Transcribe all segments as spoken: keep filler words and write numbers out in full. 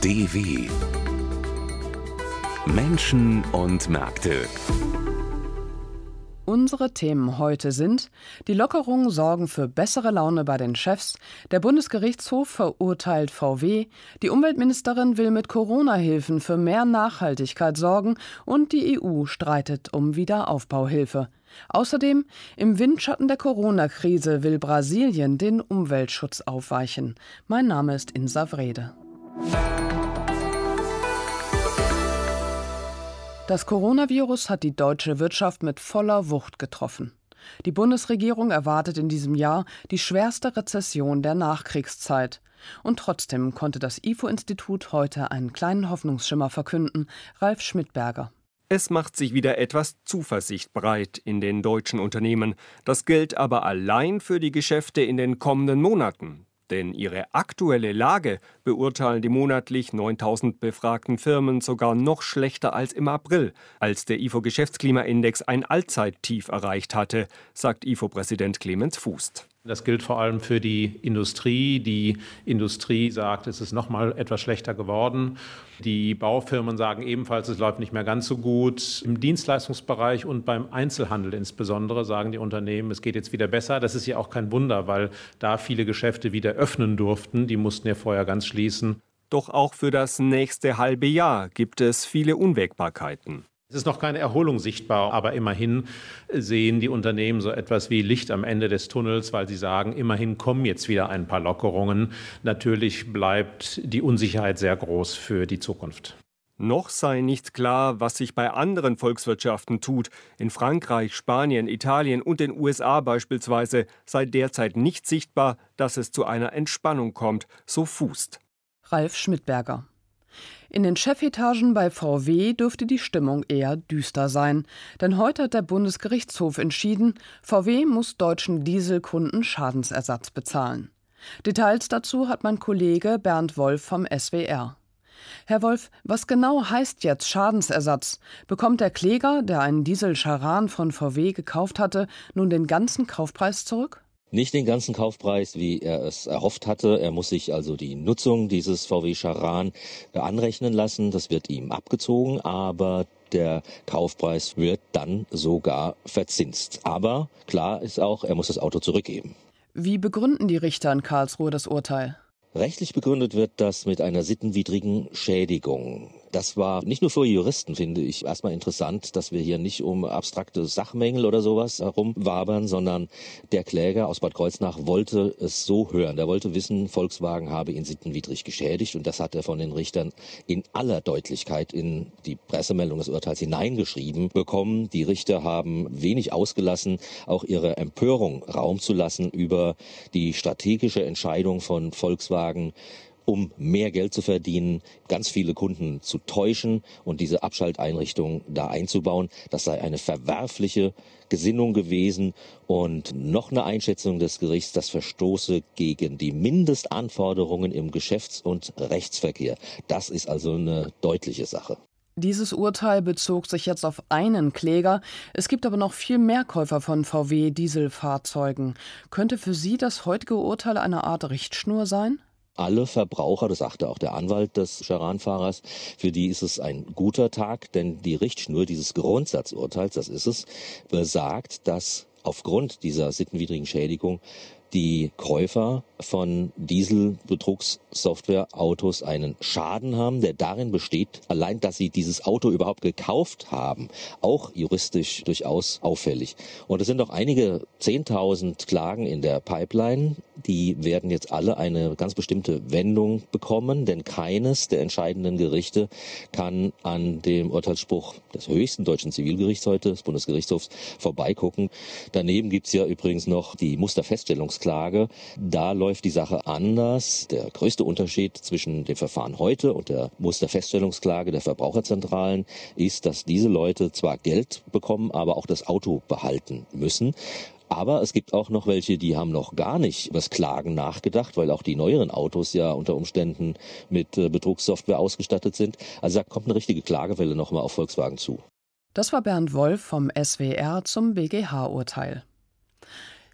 D W Menschen und Märkte. Unsere Themen heute sind: Die Lockerungen sorgen für bessere Laune bei den Chefs, der Bundesgerichtshof verurteilt V W, die Umweltministerin will mit Corona-Hilfen für mehr Nachhaltigkeit sorgen und die E U streitet um Wiederaufbauhilfe. Außerdem: Im Windschatten der Corona-Krise will Brasilien den Umweltschutz aufweichen. Mein Name ist Insa Wrede. Das Coronavirus hat die deutsche Wirtschaft mit voller Wucht getroffen. Die Bundesregierung erwartet in diesem Jahr die schwerste Rezession der Nachkriegszeit. Und trotzdem konnte das I F O-Institut heute einen kleinen Hoffnungsschimmer verkünden. Ralf Schmidberger. Es macht sich wieder etwas Zuversicht breit in den deutschen Unternehmen. Das gilt aber allein für die Geschäfte in den kommenden Monaten. Denn ihre aktuelle Lage beurteilen die monatlich neuntausend befragten Firmen sogar noch schlechter als im April, als der I F O-Geschäftsklimaindex ein Allzeittief erreicht hatte, sagt I F O-Präsident Clemens Fußt. Das gilt vor allem für die Industrie. Die Industrie sagt, es ist noch mal etwas schlechter geworden. Die Baufirmen sagen ebenfalls, es läuft nicht mehr ganz so gut. Im Dienstleistungsbereich und beim Einzelhandel insbesondere sagen die Unternehmen, es geht jetzt wieder besser. Das ist ja auch kein Wunder, weil da viele Geschäfte wieder öffnen durften. Die mussten ja vorher ganz schließen. Doch auch für das nächste halbe Jahr gibt es viele Unwägbarkeiten. Es ist noch keine Erholung sichtbar, aber immerhin sehen die Unternehmen so etwas wie Licht am Ende des Tunnels, weil sie sagen, immerhin kommen jetzt wieder ein paar Lockerungen. Natürlich bleibt die Unsicherheit sehr groß für die Zukunft. Noch sei nicht klar, was sich bei anderen Volkswirtschaften tut. In Frankreich, Spanien, Italien und den U S A beispielsweise sei derzeit nicht sichtbar, dass es zu einer Entspannung kommt, so Fußt. Ralf Schmidberger. In den Chefetagen bei V W dürfte die Stimmung eher düster sein. Denn heute hat der Bundesgerichtshof entschieden, V W muss deutschen Dieselkunden Schadensersatz bezahlen. Details dazu hat mein Kollege Bernd Wolf vom S W R. Herr Wolf, was genau heißt jetzt Schadensersatz? Bekommt der Kläger, der einen Diesel Charan von V W gekauft hatte, nun den ganzen Kaufpreis zurück? Nicht den ganzen Kaufpreis, wie er es erhofft hatte. Er muss sich also die Nutzung dieses V W Charan anrechnen lassen. Das wird ihm abgezogen, aber der Kaufpreis wird dann sogar verzinst. Aber klar ist auch, er muss das Auto zurückgeben. Wie begründen die Richter in Karlsruhe das Urteil? Rechtlich begründet wird das mit einer sittenwidrigen Schädigung. Das war nicht nur für Juristen, finde ich, erstmal interessant, dass wir hier nicht um abstrakte Sachmängel oder sowas herumwabern, sondern der Kläger aus Bad Kreuznach wollte es so hören. Der wollte wissen, Volkswagen habe ihn sittenwidrig geschädigt, und das hat er von den Richtern in aller Deutlichkeit in die Pressemeldung des Urteils hineingeschrieben bekommen. Die Richter haben wenig ausgelassen, auch ihre Empörung Raum zu lassen über die strategische Entscheidung von Volkswagen, um mehr Geld zu verdienen, ganz viele Kunden zu täuschen und diese Abschalteinrichtung da einzubauen. Das sei eine verwerfliche Gesinnung gewesen. Und noch eine Einschätzung des Gerichts, das verstoße gegen die Mindestanforderungen im Geschäfts- und Rechtsverkehr. Das ist also eine deutliche Sache. Dieses Urteil bezog sich jetzt auf einen Kläger. Es gibt aber noch viel mehr Käufer von V W-Dieselfahrzeugen. Könnte für Sie das heutige Urteil eine Art Richtschnur sein? Alle Verbraucher, das sagte auch der Anwalt des Charan-Fahrers, für die ist es ein guter Tag, denn die Richtschnur dieses Grundsatzurteils, das ist es, besagt, dass aufgrund dieser sittenwidrigen Schädigung die Käufer von Dieselbetrugssoftwareautos einen Schaden haben, der darin besteht, allein, dass sie dieses Auto überhaupt gekauft haben, auch juristisch durchaus auffällig. Und es sind noch einige zehntausend Klagen in der Pipeline. Die werden jetzt alle eine ganz bestimmte Wendung bekommen, denn keines der entscheidenden Gerichte kann an dem Urteilsspruch des höchsten deutschen Zivilgerichts heute, des Bundesgerichtshofs, vorbeigucken. Daneben gibt's ja übrigens noch die Musterfeststellungsklage. Da läuft die Sache anders. Der größte Unterschied zwischen dem Verfahren heute und der Musterfeststellungsklage der Verbraucherzentralen ist, dass diese Leute zwar Geld bekommen, aber auch das Auto behalten müssen. Aber es gibt auch noch welche, die haben noch gar nicht über das Klagen nachgedacht, weil auch die neueren Autos ja unter Umständen mit äh, Betrugssoftware ausgestattet sind. Also da kommt eine richtige Klagewelle nochmal auf Volkswagen zu. Das war Bernd Wolf vom S W R zum B G H-Urteil.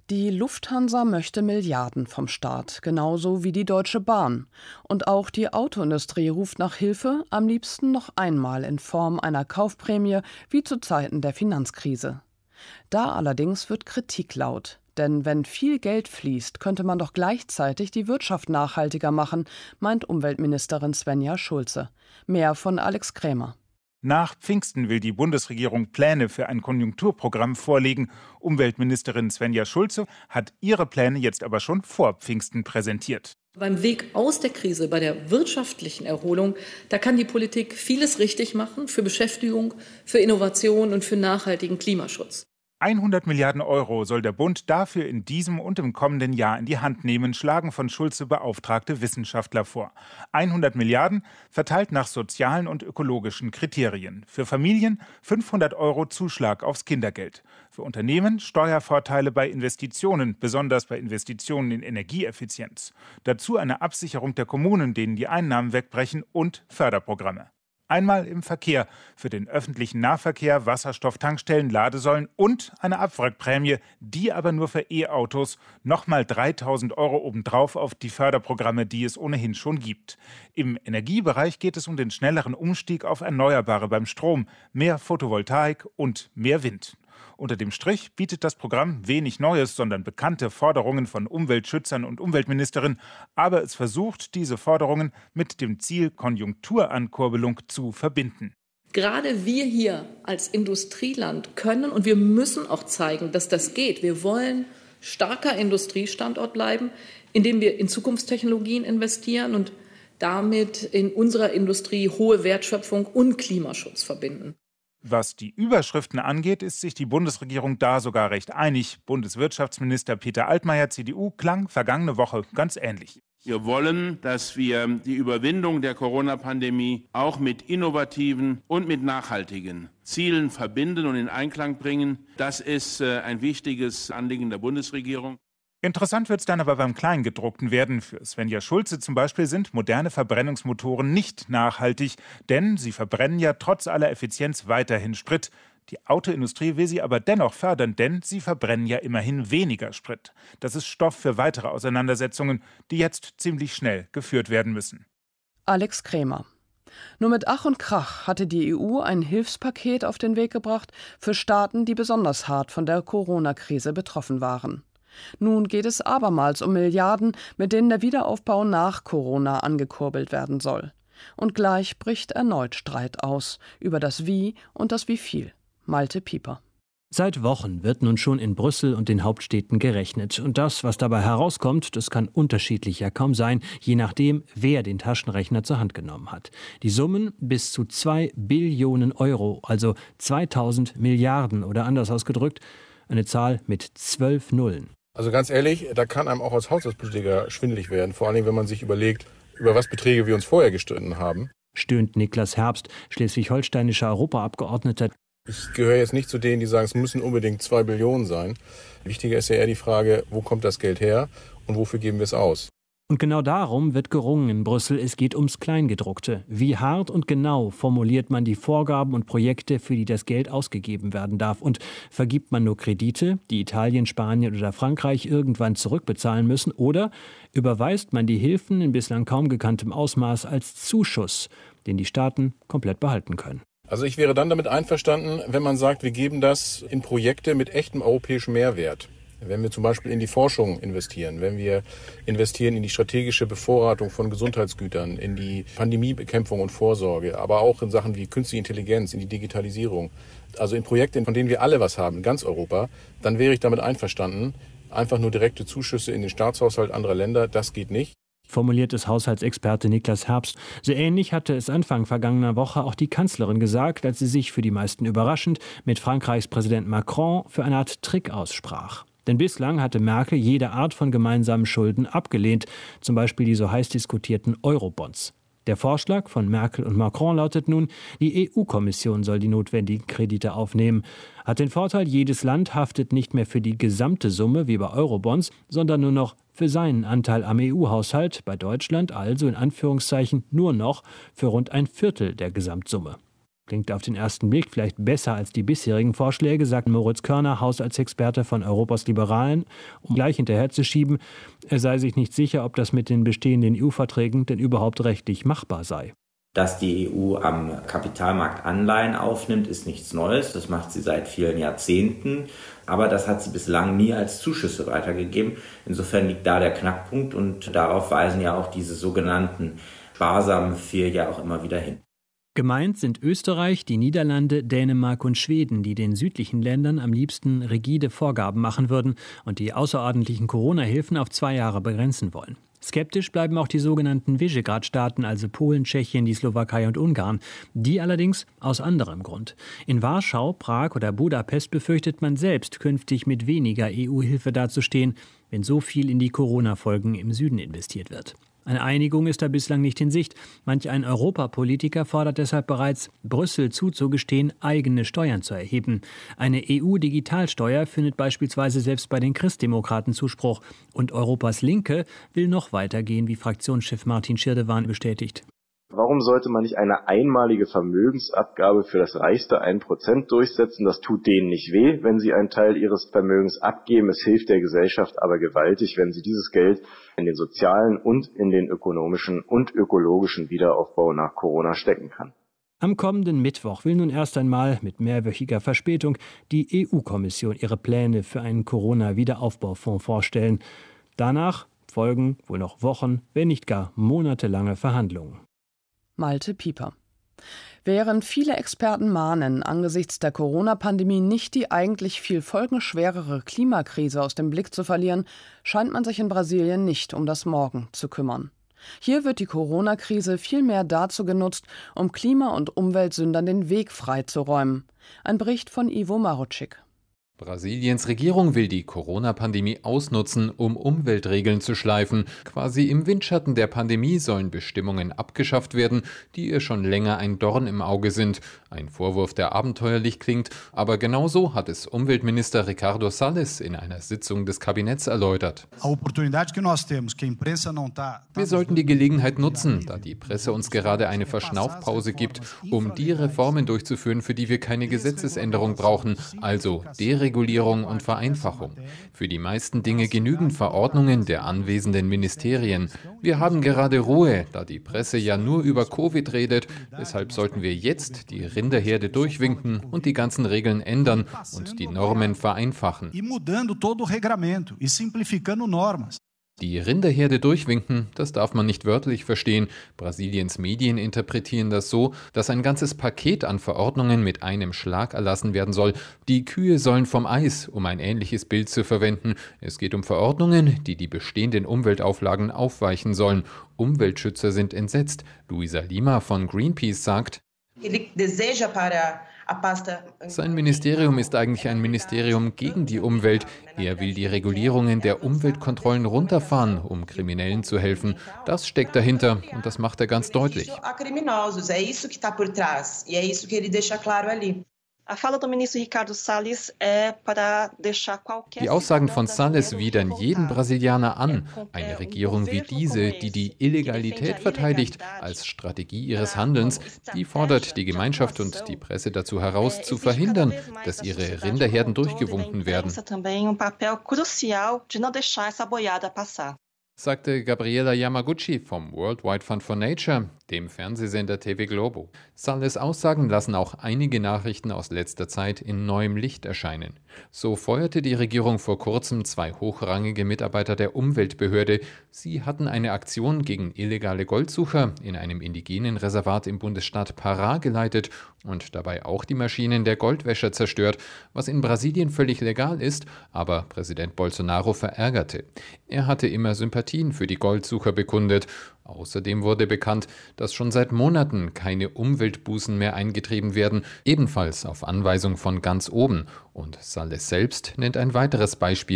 Die Lufthansa möchte Milliarden vom Staat, genauso wie die Deutsche Bahn. Und auch die Autoindustrie ruft nach Hilfe, am liebsten noch einmal in Form einer Kaufprämie, wie zu Zeiten der Finanzkrise. Da allerdings wird Kritik laut. Denn wenn viel Geld fließt, könnte man doch gleichzeitig die Wirtschaft nachhaltiger machen, meint Umweltministerin Svenja Schulze. Mehr von Alex Krämer. Nach Pfingsten will die Bundesregierung Pläne für ein Konjunkturprogramm vorlegen. Umweltministerin Svenja Schulze hat ihre Pläne jetzt aber schon vor Pfingsten präsentiert. Beim Weg aus der Krise, bei der wirtschaftlichen Erholung, da kann die Politik vieles richtig machen für Beschäftigung, für Innovation und für nachhaltigen Klimaschutz. hundert Milliarden Euro soll der Bund dafür in diesem und im kommenden Jahr in die Hand nehmen, schlagen von Schulze beauftragte Wissenschaftler vor. hundert Milliarden verteilt nach sozialen und ökologischen Kriterien. Für Familien fünfhundert Euro Zuschlag aufs Kindergeld. Für Unternehmen Steuervorteile bei Investitionen, besonders bei Investitionen in Energieeffizienz. Dazu eine Absicherung der Kommunen, denen die Einnahmen wegbrechen, und Förderprogramme. Einmal im Verkehr für den öffentlichen Nahverkehr, Wasserstofftankstellen, Ladesäulen und eine Abwrackprämie, die aber nur für E-Autos, nochmal dreitausend Euro obendrauf auf die Förderprogramme, die es ohnehin schon gibt. Im Energiebereich geht es um den schnelleren Umstieg auf Erneuerbare beim Strom, mehr Photovoltaik und mehr Wind. Unter dem Strich bietet das Programm wenig Neues, sondern bekannte Forderungen von Umweltschützern und Umweltministerin. Aber es versucht, diese Forderungen mit dem Ziel Konjunkturankurbelung zu verbinden. Gerade wir hier als Industrieland können und wir müssen auch zeigen, dass das geht. Wir wollen starker Industriestandort bleiben, indem wir in Zukunftstechnologien investieren und damit in unserer Industrie hohe Wertschöpfung und Klimaschutz verbinden. Was die Überschriften angeht, ist sich die Bundesregierung da sogar recht einig. Bundeswirtschaftsminister Peter Altmaier, C D U, klang vergangene Woche ganz ähnlich. Wir wollen, dass wir die Überwindung der Corona-Pandemie auch mit innovativen und mit nachhaltigen Zielen verbinden und in Einklang bringen. Das ist ein wichtiges Anliegen der Bundesregierung. Interessant wird es dann aber beim Kleingedruckten werden. Für Svenja Schulze zum Beispiel sind moderne Verbrennungsmotoren nicht nachhaltig, denn sie verbrennen ja trotz aller Effizienz weiterhin Sprit. Die Autoindustrie will sie aber dennoch fördern, denn sie verbrennen ja immerhin weniger Sprit. Das ist Stoff für weitere Auseinandersetzungen, die jetzt ziemlich schnell geführt werden müssen. Alex Krämer. Nur mit Ach und Krach hatte die E U ein Hilfspaket auf den Weg gebracht für Staaten, die besonders hart von der Corona-Krise betroffen waren. Nun geht es abermals um Milliarden, mit denen der Wiederaufbau nach Corona angekurbelt werden soll. Und gleich bricht erneut Streit aus über das Wie und das Wieviel. Malte Pieper. Seit Wochen wird nun schon in Brüssel und den Hauptstädten gerechnet. Und das, was dabei herauskommt, das kann unterschiedlicher kaum sein, je nachdem, wer den Taschenrechner zur Hand genommen hat. Die Summen bis zu zwei Billionen Euro, also zweitausend Milliarden oder anders ausgedrückt, eine Zahl mit zwölf Nullen. Also ganz ehrlich, da kann einem auch als Haushaltspolitiker schwindelig werden. Vor allem, wenn man sich überlegt, über was Beträge wir uns vorher gestritten haben. Stöhnt Niklas Herbst, schleswig-holsteinischer Europaabgeordneter. Ich gehöre jetzt nicht zu denen, die sagen, es müssen unbedingt zwei Billionen sein. Wichtiger ist ja eher die Frage, wo kommt das Geld her und wofür geben wir es aus? Und genau darum wird gerungen in Brüssel. Es geht ums Kleingedruckte. Wie hart und genau formuliert man die Vorgaben und Projekte, für die das Geld ausgegeben werden darf? Und vergibt man nur Kredite, die Italien, Spanien oder Frankreich irgendwann zurückbezahlen müssen? Oder überweist man die Hilfen in bislang kaum gekanntem Ausmaß als Zuschuss, den die Staaten komplett behalten können? Also ich wäre dann damit einverstanden, wenn man sagt, wir geben das in Projekte mit echtem europäischem Mehrwert. Wenn wir zum Beispiel in die Forschung investieren, wenn wir investieren in die strategische Bevorratung von Gesundheitsgütern, in die Pandemiebekämpfung und Vorsorge, aber auch in Sachen wie künstliche Intelligenz, in die Digitalisierung, also in Projekte, von denen wir alle was haben, in ganz Europa, dann wäre ich damit einverstanden. Einfach nur direkte Zuschüsse in den Staatshaushalt anderer Länder, das geht nicht. Formuliert es Haushaltsexperte Niklas Herbst. So ähnlich hatte es Anfang vergangener Woche auch die Kanzlerin gesagt, als sie sich für die meisten überraschend mit Frankreichs Präsident Macron für eine Art Trick aussprach. Denn bislang hatte Merkel jede Art von gemeinsamen Schulden abgelehnt, zum Beispiel die so heiß diskutierten Eurobonds. Der Vorschlag von Merkel und Macron lautet nun, die E U-Kommission soll die notwendigen Kredite aufnehmen. Hat den Vorteil, jedes Land haftet nicht mehr für die gesamte Summe wie bei Eurobonds, sondern nur noch für seinen Anteil am E U-Haushalt, bei Deutschland also in Anführungszeichen nur noch für rund ein Viertel der Gesamtsumme. Klingt auf den ersten Blick vielleicht besser als die bisherigen Vorschläge, sagt Moritz Körner, Haushaltsexperte von Europas Liberalen, um gleich hinterherzuschieben, er sei sich nicht sicher, ob das mit den bestehenden E U-Verträgen denn überhaupt rechtlich machbar sei. Dass die E U am Kapitalmarkt Anleihen aufnimmt, ist nichts Neues. Das macht sie seit vielen Jahrzehnten. Aber das hat sie bislang nie als Zuschüsse weitergegeben. Insofern liegt da der Knackpunkt und darauf weisen ja auch diese sogenannten sparsamen vier ja auch immer wieder hin. Gemeint sind Österreich, die Niederlande, Dänemark und Schweden, die den südlichen Ländern am liebsten rigide Vorgaben machen würden und die außerordentlichen Corona-Hilfen auf zwei Jahre begrenzen wollen. Skeptisch bleiben auch die sogenannten Visegrad-Staaten, also Polen, Tschechien, die Slowakei und Ungarn. Die allerdings aus anderem Grund. In Warschau, Prag oder Budapest befürchtet man selbst, künftig mit weniger E U-Hilfe dazustehen, wenn so viel in die Corona-Folgen im Süden investiert wird. Eine Einigung ist da bislang nicht in Sicht. Manch ein Europapolitiker fordert deshalb bereits, Brüssel zuzugestehen, eigene Steuern zu erheben. Eine E U-Digitalsteuer findet beispielsweise selbst bei den Christdemokraten Zuspruch. Und Europas Linke will noch weiter gehen, wie Fraktionschef Martin Schirdewan bestätigt. Warum sollte man nicht eine einmalige Vermögensabgabe für das reichste ein Prozent durchsetzen? Das tut denen nicht weh, wenn sie einen Teil ihres Vermögens abgeben. Es hilft der Gesellschaft aber gewaltig, wenn sie dieses Geld in den sozialen und in den ökonomischen und ökologischen Wiederaufbau nach Corona stecken kann. Am kommenden Mittwoch will nun erst einmal mit mehrwöchiger Verspätung die E U-Kommission ihre Pläne für einen Corona-Wiederaufbaufonds vorstellen. Danach folgen wohl noch Wochen, wenn nicht gar monatelange Verhandlungen. Malte Pieper. Während viele Experten mahnen, angesichts der Corona-Pandemie nicht die eigentlich viel folgenschwerere Klimakrise aus dem Blick zu verlieren, scheint man sich in Brasilien nicht um das Morgen zu kümmern. Hier wird die Corona-Krise vielmehr dazu genutzt, um Klima- und Umweltsündern den Weg freizuräumen. Ein Bericht von Ivo Marucic. Brasiliens Regierung will die Corona-Pandemie ausnutzen, um Umweltregeln zu schleifen. Quasi im Windschatten der Pandemie sollen Bestimmungen abgeschafft werden, die ihr schon länger ein Dorn im Auge sind. Ein Vorwurf, der abenteuerlich klingt, aber genauso hat es Umweltminister Ricardo Salles in einer Sitzung des Kabinetts erläutert. Wir sollten die Gelegenheit nutzen, da die Presse uns gerade eine Verschnaufpause gibt, um die Reformen durchzuführen, für die wir keine Gesetzesänderung brauchen, also Deregulierung und Vereinfachung. Für die meisten Dinge genügen Verordnungen der anwesenden Ministerien. Wir haben gerade Ruhe, da die Presse ja nur über Covid redet. Deshalb sollten wir jetzt die Rinderherde durchwinken und die ganzen Regeln ändern und die Normen vereinfachen. Die Rinderherde durchwinken, das darf man nicht wörtlich verstehen. Brasiliens Medien interpretieren das so, dass ein ganzes Paket an Verordnungen mit einem Schlag erlassen werden soll. Die Kühe sollen vom Eis, um ein ähnliches Bild zu verwenden. Es geht um Verordnungen, die die bestehenden Umweltauflagen aufweichen sollen. Umweltschützer sind entsetzt. Luisa Lima von Greenpeace sagt, sein Ministerium ist eigentlich ein Ministerium gegen die Umwelt. Er will die Regulierungen der Umweltkontrollen runterfahren, um Kriminellen zu helfen. Das steckt dahinter und das macht er ganz deutlich. Die Aussagen von Salles widern jeden Brasilianer an. Eine Regierung wie diese, die die Illegalität verteidigt als Strategie ihres Handelns, die fordert die Gemeinschaft und die Presse dazu heraus, zu verhindern, dass ihre Rinderherden durchgewunken werden. Sagte Gabriela Yamaguchi vom World Wide Fund for Nature, dem Fernsehsender T V Globo. Salles Aussagen lassen auch einige Nachrichten aus letzter Zeit in neuem Licht erscheinen. So feuerte die Regierung vor kurzem zwei hochrangige Mitarbeiter der Umweltbehörde. Sie hatten eine Aktion gegen illegale Goldsucher in einem indigenen Reservat im Bundesstaat Pará geleitet und dabei auch die Maschinen der Goldwäscher zerstört, was in Brasilien völlig legal ist, aber Präsident Bolsonaro verärgerte. Er hatte immer Sympathien für die Goldsucher bekundet. Außerdem wurde bekannt, dass schon seit Monaten keine Umweltbußen mehr eingetrieben werden, ebenfalls auf Anweisung von ganz oben. Und Salles selbst nennt ein weiteres Beispiel.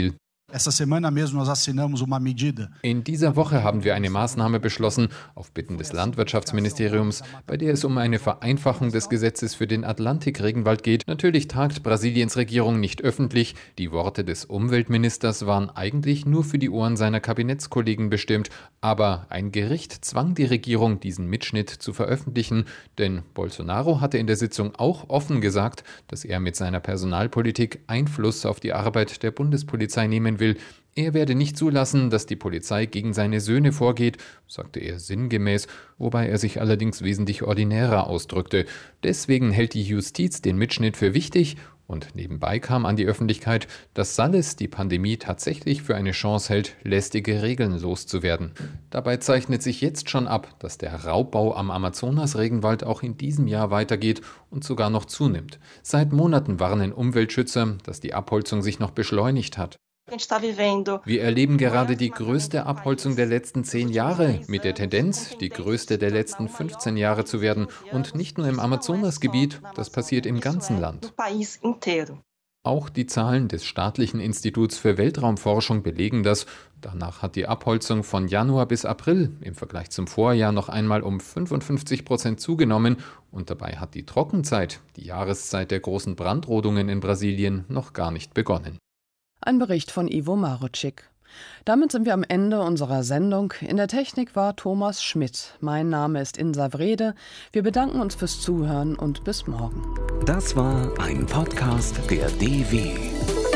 In dieser Woche haben wir eine Maßnahme beschlossen, auf Bitten des Landwirtschaftsministeriums, bei der es um eine Vereinfachung des Gesetzes für den Atlantikregenwald geht. Natürlich tagt Brasiliens Regierung nicht öffentlich. Die Worte des Umweltministers waren eigentlich nur für die Ohren seiner Kabinettskollegen bestimmt. Aber ein Gericht zwang die Regierung, diesen Mitschnitt zu veröffentlichen. Denn Bolsonaro hatte in der Sitzung auch offen gesagt, dass er mit seiner Personalpolitik Einfluss auf die Arbeit der Bundespolizei nehmen will. Er werde nicht zulassen, dass die Polizei gegen seine Söhne vorgeht, sagte er sinngemäß, wobei er sich allerdings wesentlich ordinärer ausdrückte. Deswegen hält die Justiz den Mitschnitt für wichtig und nebenbei kam an die Öffentlichkeit, dass Salles die Pandemie tatsächlich für eine Chance hält, lästige Regeln loszuwerden. Dabei zeichnet sich jetzt schon ab, dass der Raubbau am Amazonas-Regenwald auch in diesem Jahr weitergeht und sogar noch zunimmt. Seit Monaten warnen Umweltschützer, dass die Abholzung sich noch beschleunigt hat. Wir erleben gerade die größte Abholzung der letzten zehn Jahre, mit der Tendenz, die größte der letzten fünfzehn Jahre zu werden. Und nicht nur im Amazonasgebiet, das passiert im ganzen Land. Auch die Zahlen des Staatlichen Instituts für Weltraumforschung belegen das. Danach hat die Abholzung von Januar bis April im Vergleich zum Vorjahr noch einmal um fünfundfünfzig Prozent zugenommen. Und dabei hat die Trockenzeit, die Jahreszeit der großen Brandrodungen in Brasilien, noch gar nicht begonnen. Ein Bericht von Ivo Marucik. Damit sind wir am Ende unserer Sendung. In der Technik war Thomas Schmidt. Mein Name ist Insa Wrede. Wir bedanken uns fürs Zuhören und bis morgen. Das war ein Podcast der D W.